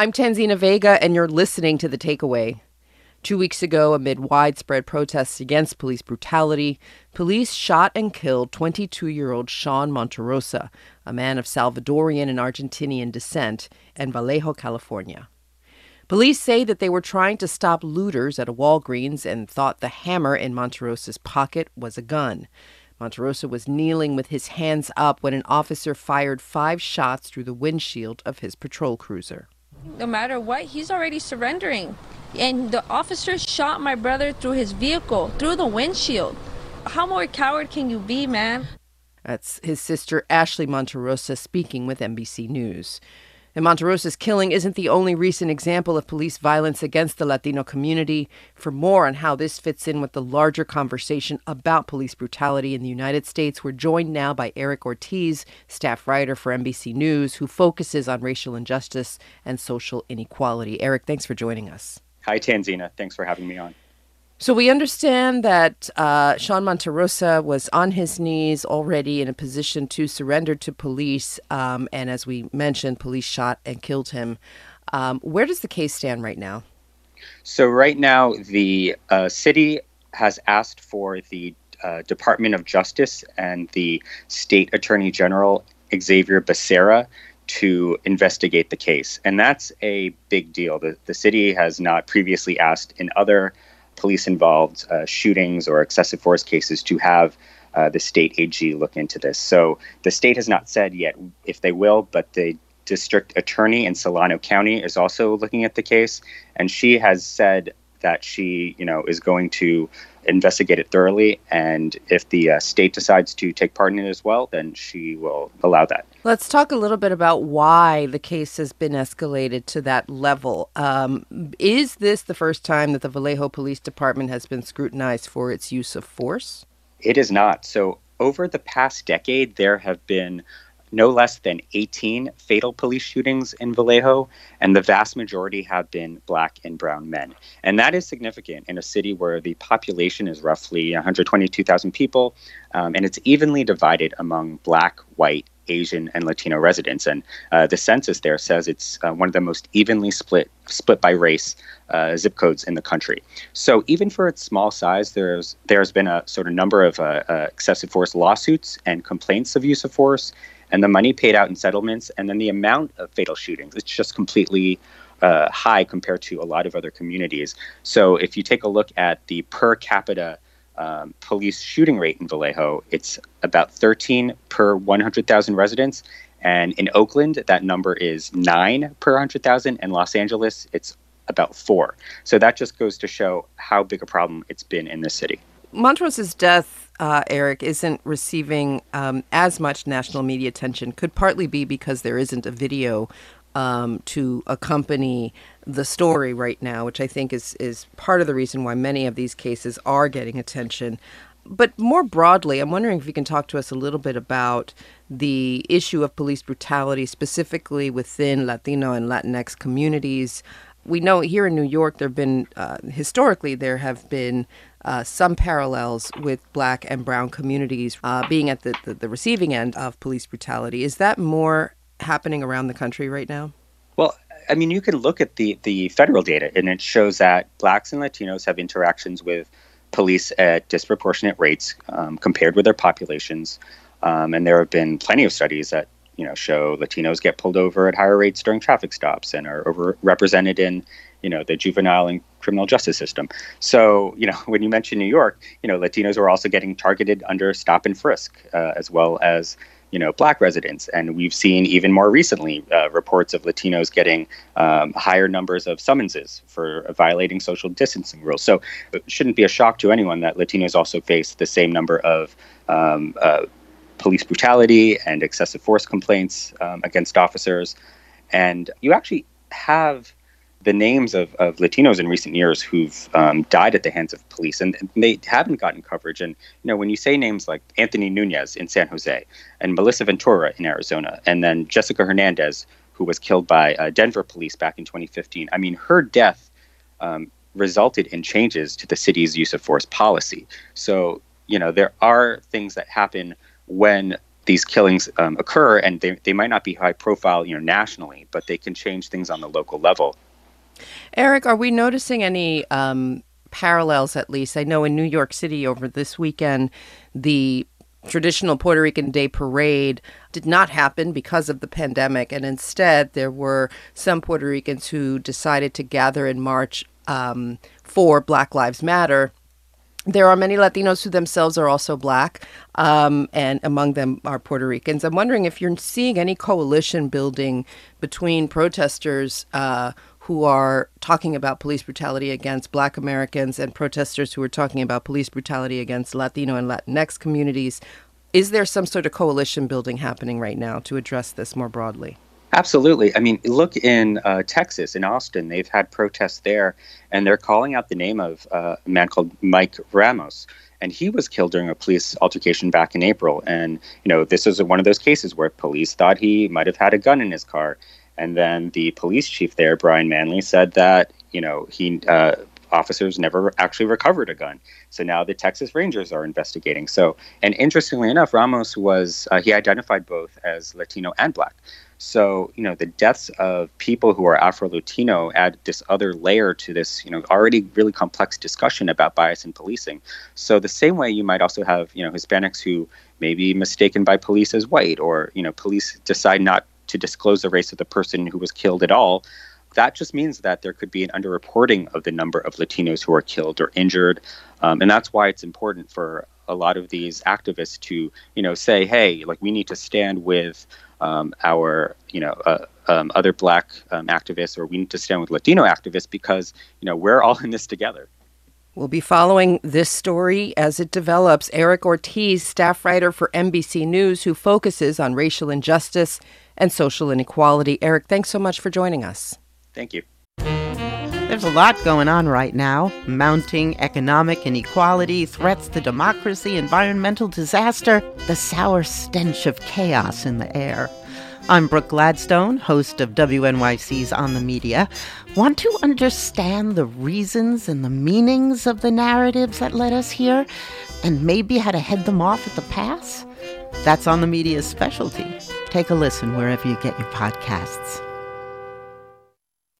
I'm Tanzina Vega, and you're listening to The Takeaway. 2 weeks ago, amid widespread protests against police brutality, police shot and killed 22-year-old Sean Monterosa, a man of Salvadorian and Argentinian descent, in Vallejo, California. Police say that they were trying to stop looters at a Walgreens and thought the hammer in Monterosa's pocket was a gun. Monterosa was kneeling with his hands up when an officer fired 5 shots through the windshield of his patrol cruiser. No matter what, he's already surrendering. And the officer shot my brother through his vehicle, through the windshield. How more coward can you be, man? That's his sister, Ashley Monterosa, speaking with NBC News. And Monterosa's killing isn't the only recent example of police violence against the Latino community. For more on how this fits in with the larger conversation about police brutality in the United States, we're joined now by Eric Ortiz, staff writer for NBC News, who focuses on racial injustice and social inequality. Eric, thanks for joining us. Hi, Tanzina. Thanks for having me on. So we understand that Sean Monterosa was on his knees already in a position to surrender to police. And as we mentioned, police shot and killed him. Where does the case stand right now? So right now, the city has asked for the Department of Justice and the State Attorney General, Xavier Becerra, to investigate the case. And that's a big deal. The city has not previously asked in other police-involved shootings or excessive force cases to have the state AG look into this. So the state has not said yet if they will, but the district attorney in Solano County is also looking at the case, and she has said that she, is going to investigate it thoroughly, and if the state decides to take part in it as well, then she will allow that. Let's talk a little bit about why the case has been escalated to that level. Is this the first time that the Vallejo Police Department has been scrutinized for its use of force? It is not. So over the past decade, there have been no less than 18 fatal police shootings in Vallejo, and the vast majority have been Black and brown men. And that is significant in a city where the population is roughly 122,000 people, and it's evenly divided among Black, white, Asian, and Latino residents. And the census there says it's one of the most evenly split by race zip codes in the country. So even for its small size, there's been a sort of number of excessive force lawsuits and complaints of use of force, and the money paid out in settlements, and then the amount of fatal shootings, it's just completely high compared to a lot of other communities. So if you take a look at the per capita police shooting rate in Vallejo, it's about 13 per 100,000 residents. And in Oakland, that number is 9 per 100,000. And Los Angeles, it's about 4. So that just goes to show how big a problem it's been in this city. Monterosa's death, Eric, isn't receiving as much national media attention. Could partly be because there isn't a video to accompany the story right now, which I think is part of the reason why many of these cases are getting attention. But more broadly, I'm wondering if you can talk to us a little bit about the issue of police brutality, specifically within Latino and Latinx communities. We know here in New York, there have been, historically, there have been some parallels with Black and brown communities being at the receiving end of police brutality. Is that more happening around the country right now? Well, I mean, you can look at the federal data, and it shows that Blacks and Latinos have interactions with police at disproportionate rates compared with their populations. And there have been plenty of studies that show Latinos get pulled over at higher rates during traffic stops and are overrepresented in the juvenile and criminal justice system. So when you mention New York, Latinos are also getting targeted under stop and frisk, as well as Black residents. And we've seen even more recently reports of Latinos getting higher numbers of summonses for violating social distancing rules. So it shouldn't be a shock to anyone that Latinos also face the same number of police brutality and excessive force complaints against officers. And you actually have the names of Latinos in recent years who've died at the hands of police, and they haven't gotten coverage. And when you say names like Anthony Nunez in San Jose, and Melissa Ventura in Arizona, and then Jessica Hernandez, who was killed by Denver police back in 2015, I mean, her death resulted in changes to the city's use of force policy. So there are things that happen when these killings occur, and they might not be high profile, nationally, but they can change things on the local level. Eric, are we noticing any parallels, at least? I know in New York City over this weekend, the traditional Puerto Rican Day Parade did not happen because of the pandemic, and instead there were some Puerto Ricans who decided to gather in march for Black Lives Matter. There are many Latinos who themselves are also Black, and among them are Puerto Ricans. I'm wondering if you're seeing any coalition building between protesters who are talking about police brutality against Black Americans and protesters who are talking about police brutality against Latino and Latinx communities. Is there some sort of coalition building happening right now to address this more broadly? Absolutely. I mean, look in Texas, in Austin, they've had protests there, and they're calling out the name of a man called Mike Ramos. And he was killed during a police altercation back in April. And, this is one of those cases where police thought he might have had a gun in his car. And then the police chief there, Brian Manley, said that, officers never actually recovered a gun. So now the Texas Rangers are investigating. So, and interestingly enough, Ramos he identified both as Latino and Black. So, the deaths of people who are Afro-Latino add this other layer to this, already really complex discussion about bias in policing. So the same way you might also have, Hispanics who may be mistaken by police as white, or, police decide not to disclose the race of the person who was killed at all. That just means that there could be an underreporting of the number of Latinos who are killed or injured. And that's why it's important for a lot of these activists to, say, hey, we need to stand with our, other Black activists, or we need to stand with Latino activists because, we're all in this together. We'll be following this story as it develops. Eric Ortiz, staff writer for NBC News, who focuses on racial injustice and social inequality. Eric, thanks so much for joining us. Thank you. There's a lot going on right now. Mounting economic inequality, threats to democracy, environmental disaster, the sour stench of chaos in the air. I'm Brooke Gladstone, host of WNYC's On the Media. Want to understand the reasons and the meanings of the narratives that led us here, and maybe how to head them off at the pass? That's On the Media's specialty. Take a listen wherever you get your podcasts.